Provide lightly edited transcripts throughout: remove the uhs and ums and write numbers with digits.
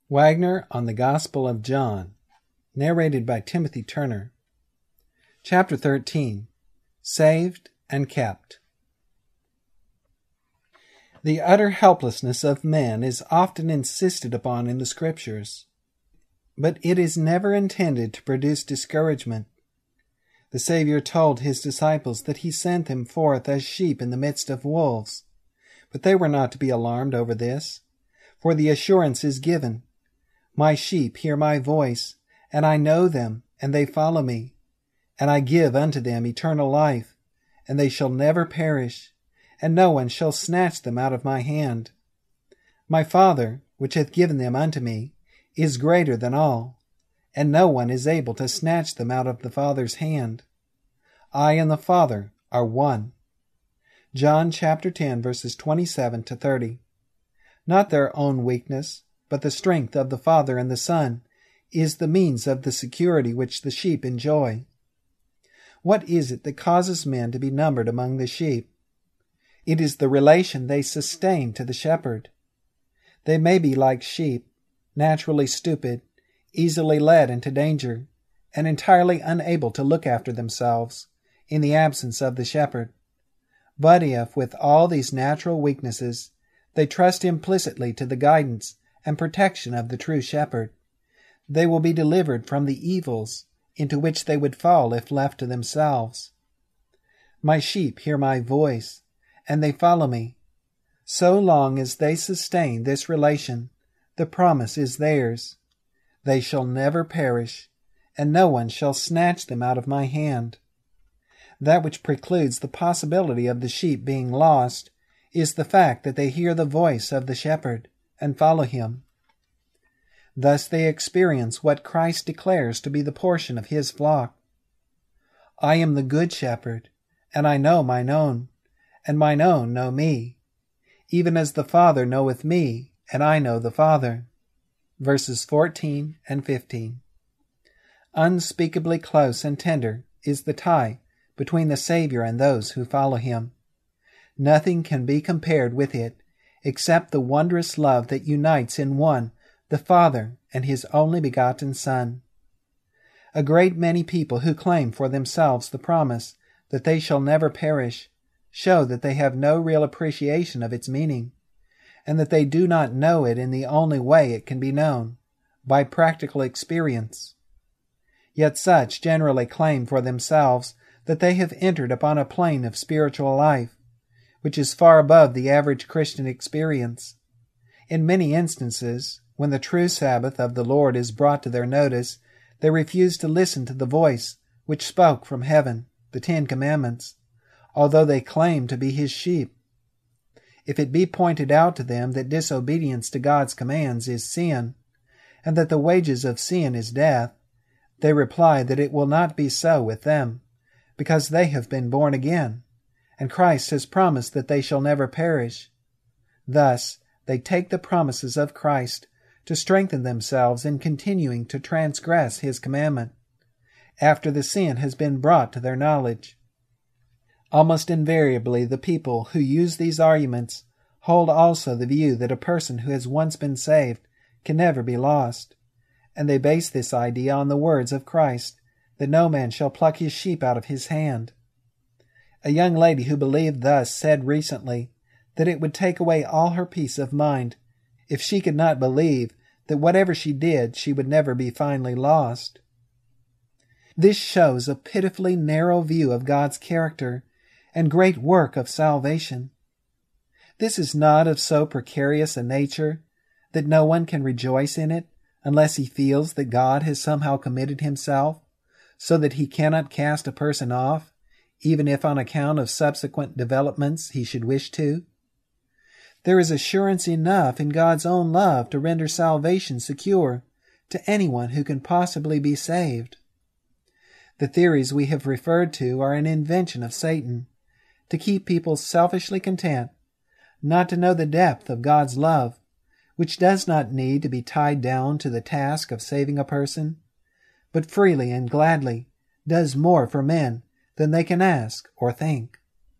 Wagner on the Gospel of John, narrated by Timothy Turner. Chapter 13. Saved and Kept. The utter helplessness of men is often insisted upon in the Scriptures, but it is never intended to produce discouragement. The Savior told his disciples that he sent them forth as sheep in the midst of wolves, but they were not to be alarmed over this, for the assurance is given, "My sheep hear my voice, and I know them, and they follow me. And I give unto them eternal life, and they shall never perish, and no one shall snatch them out of my hand. My Father, which hath given them unto me, is greater than all, and no one is able to snatch them out of the Father's hand. I and the Father are one." John chapter 10, verses 27 to 30. Not their own weakness, but the strength of the Father and the Son is the means of the security which the sheep enjoy. What is it that causes men to be numbered among the sheep? It is the relation they sustain to the shepherd. They may be like sheep, naturally stupid, easily led into danger, and entirely unable to look after themselves in the absence of the shepherd. But if, with all these natural weaknesses, they trust implicitly to the guidance and protection of the true shepherd, they will be delivered from the evils into which they would fall if left to themselves. "My sheep hear my voice, and they follow me." So long as they sustain this relation, the promise is theirs. "They shall never perish, and no one shall snatch them out of my hand." That which precludes the possibility of the sheep being lost is the fact that they hear the voice of the shepherd and follow him. Thus they experience what Christ declares to be the portion of his flock. "I am the good shepherd, and I know mine own, and mine own know me, even as the Father knoweth me, and I know the Father." Verses 14 and 15. Unspeakably close and tender is the tie between the Savior and those who follow him. Nothing can be compared with it, except the wondrous love that unites in one the Father and his only begotten Son. A great many people who claim for themselves the promise that they shall never perish show that they have no real appreciation of its meaning, and that they do not know it in the only way it can be known, by practical experience. Yet such generally claim for themselves that they have entered upon a plane of spiritual life, which is far above the average Christian experience. In many instances, when the true Sabbath of the Lord is brought to their notice, they refuse to listen to the voice which spoke from heaven, the 10 Commandments, although they claim to be his sheep. If it be pointed out to them that disobedience to God's commands is sin, and that the wages of sin is death, they reply that it will not be so with them, because they have been born again, and Christ has promised that they shall never perish. Thus, they take the promises of Christ to strengthen themselves in continuing to transgress his commandment, after the sin has been brought to their knowledge. Almost invariably, the people who use these arguments hold also the view that a person who has once been saved can never be lost, and they base this idea on the words of Christ, that no man shall pluck his sheep out of his hand. A young lady who believed thus said recently that it would take away all her peace of mind if she could not believe that whatever she did, she would never be finally lost. This shows a pitifully narrow view of God's character and great work of salvation. This is not of so precarious a nature that no one can rejoice in it unless he feels that God has somehow committed himself so that he cannot cast a person off, even if on account of subsequent developments he should wish to. There is assurance enough in God's own love to render salvation secure to anyone who can possibly be saved. The theories we have referred to are an invention of Satan, to keep people selfishly content, not to know the depth of God's love, which does not need to be tied down to the task of saving a person, but freely and gladly does more for men than they can ask or think.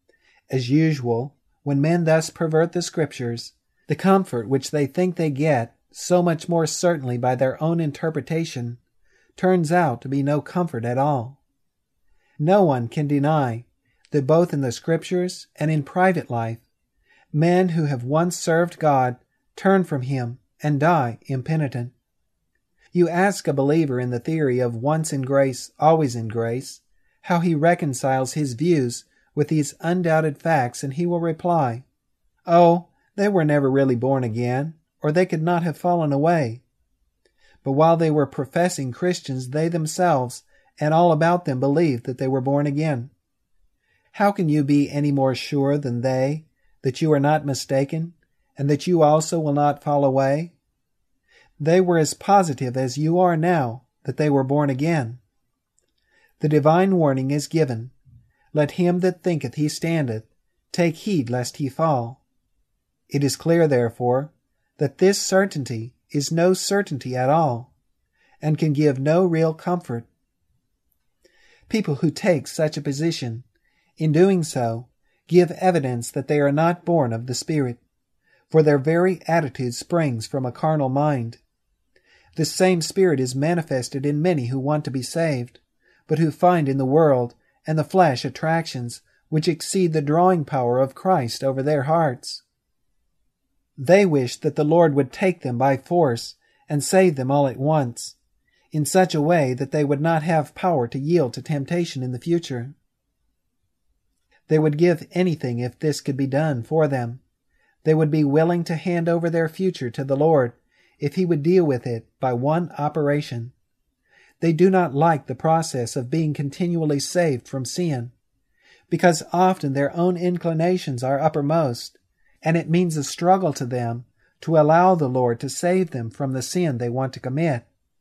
As usual, when men thus pervert the Scriptures, the comfort which they think they get so much more certainly by their own interpretation, turns out to be no comfort at all. No one can deny that both in the Scriptures and in private life, men who have once served God turn from Him and die impenitent. You ask a believer in the theory of once in grace, always in grace, how he reconciles his views with these undoubted facts, and he will reply, "Oh, they were never really born again, or they could not have fallen away. But while they were professing Christians, they themselves and all about them believed that they were born again. How can you be any more sure than they that you are not mistaken, and that you also will not fall away? They were as positive as you are now that they were born again. The divine warning is given, 'Let him that thinketh he standeth take heed lest he fall.' It is clear, therefore, that this certainty is no certainty at all, and can give no real comfort. People who take such a position, in doing so, give evidence that they are not born of the Spirit, for their very attitude springs from a carnal mind. This same spirit is manifested in many who want to be saved, but who find in the world and the flesh attractions which exceed the drawing power of Christ over their hearts. They wish that the Lord would take them by force and save them all at once, in such a way that they would not have power to yield to temptation in the future. They would give anything if this could be done for them. They would be willing to hand over their future to the Lord if He would deal with it by one operation. They do not like the process of being continually saved from sin, because often their own inclinations are uppermost, and it means a struggle to them to allow the Lord to save them from the sin they want to commit.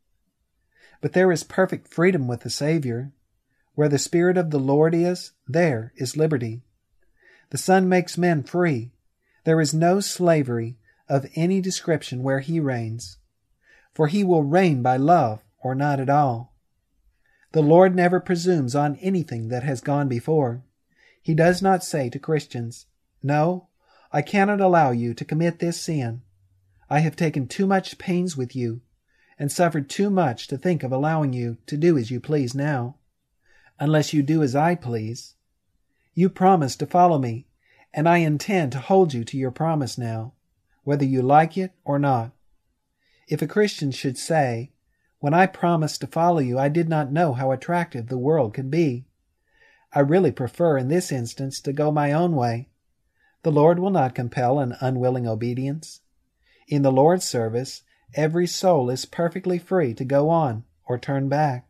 But there is perfect freedom with the Savior. Where the Spirit of the Lord is, there is liberty. The Son makes men free. There is no slavery of any description where He reigns, for He will reign by love or not at all. The Lord never presumes on anything that has gone before. He does not say to Christians, "No, I cannot allow you to commit this sin. I have taken too much pains with you, and suffered too much to think of allowing you to do as you please now, unless you do as I please. You promised to follow me, and I intend to hold you to your promise now, whether you like it or not." If a Christian should say, "When I promised to follow you, I did not know how attractive the world could be. I really prefer in this instance to go my own way," the Lord will not compel an unwilling obedience. In the Lord's service, every soul is perfectly free to go on or turn back.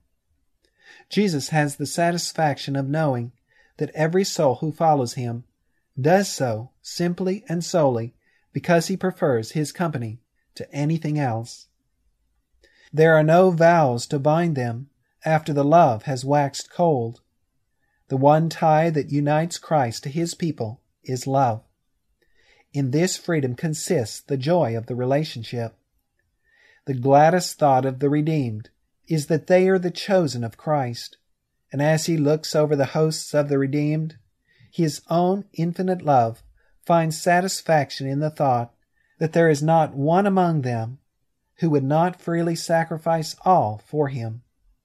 Jesus has the satisfaction of knowing that every soul who follows Him does so simply and solely because he prefers His company to anything else. There are no vows to bind them after the love has waxed cold. The one tie that unites Christ to His people is love. In this freedom consists the joy of the relationship. The gladdest thought of the redeemed is that they are the chosen of Christ, and as He looks over the hosts of the redeemed, His own infinite love finds satisfaction in the thought that there is not one among them who would not freely sacrifice all for Him.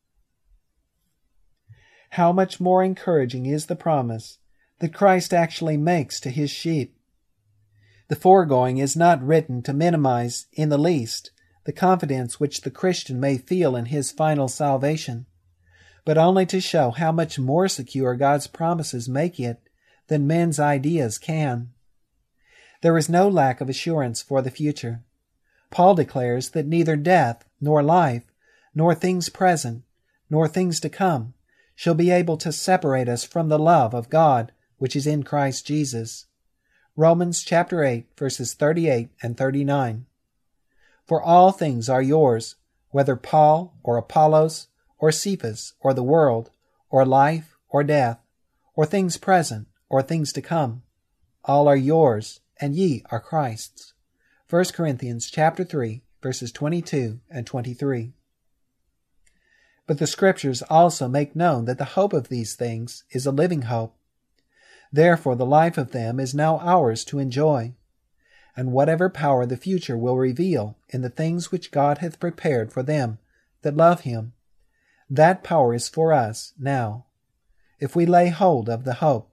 How much more encouraging is the promise that Christ actually makes to His sheep. The foregoing is not written to minimize in the least the confidence which the Christian may feel in his final salvation, but only to show how much more secure God's promises make it than men's ideas can. There is no lack of assurance for the future. Paul declares that neither death, nor life, nor things present, nor things to come shall be able to separate us from the love of God which is in Christ Jesus. Romans chapter 8, verses 38 and 39. For all things are yours, whether Paul or Apollos or Cephas or the world, or life or death, or things present or things to come. All are yours, and ye are Christ's. 1 Corinthians chapter 3, verses 22 and 23. But the Scriptures also make known that the hope of these things is a living hope. Therefore the life of them is now ours to enjoy. and whatever power the future will reveal in the things which God hath prepared for them that love him. That power is for us now, if we lay hold of the hope.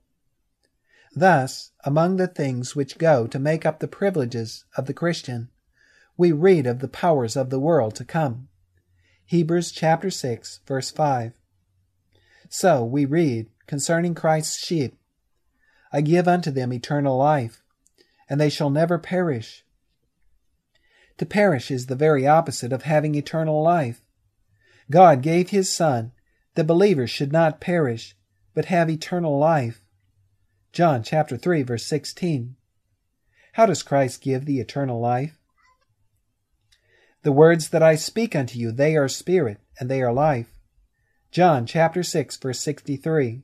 Thus, among the things which go to make up the privileges of the Christian, we read of the powers of the world to come. Hebrews chapter 6, verse 5. So we read concerning Christ's sheep, I give unto them eternal life, and they shall never perish. To perish is the very opposite of having eternal life. God gave his Son that believers should not perish, but have eternal life. John chapter 3, verse 16. How does Christ give the eternal life? The words that I speak unto you, they are spirit, and they are life. John chapter 6, verse 63.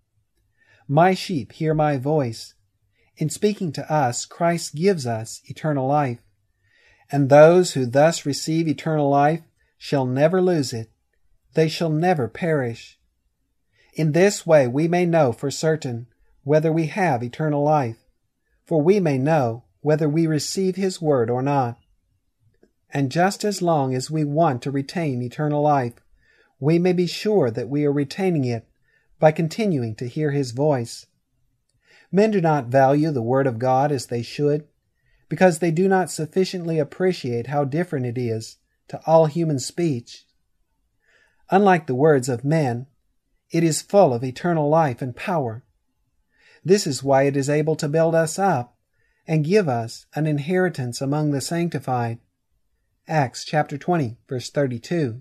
My sheep hear my voice. In speaking to us, Christ gives us eternal life. And those who thus receive eternal life shall never lose it. They shall never perish. In this way we may know for certain whether we have eternal life, for we may know whether we receive his word or not. And just as long as we want to retain eternal life, we may be sure that we are retaining it by continuing to hear his voice. Men do not value the word of God as they should, because they do not sufficiently appreciate how different it is to all human speech. Unlike the words of men, it is full of eternal life and power. This is why it is able to build us up and give us an inheritance among the sanctified. Acts chapter 20, verse 32.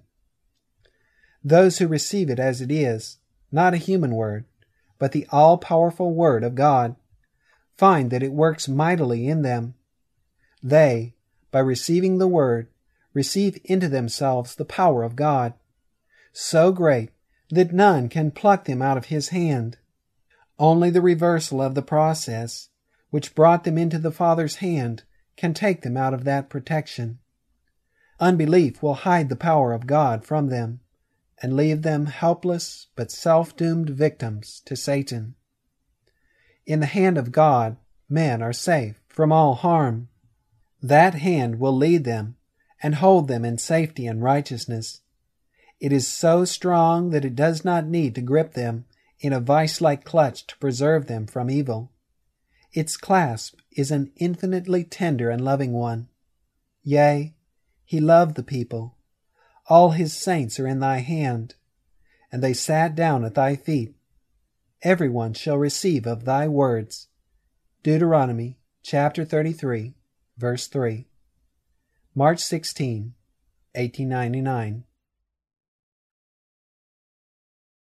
Those who receive it as it is, not a human word, but the all-powerful word of God, find that it works mightily in them. They, by receiving the word, receive into themselves the power of God, so great that none can pluck them out of his hand. Only the reversal of the process, which brought them into the Father's hand, can take them out of that protection. Unbelief will hide the power of God from them and leave them helpless but self-doomed victims to Satan. In the hand of God, men are safe from all harm. That hand will lead them and hold them in safety and righteousness. It is so strong that it does not need to grip them in a vice-like clutch to preserve them from evil. Its clasp is an infinitely tender and loving one. Yea, he loved the people. All his saints are in thy hand, and they sat down at thy feet. Every one shall receive of thy words. Deuteronomy chapter 33, verse 3. March 16, 1899.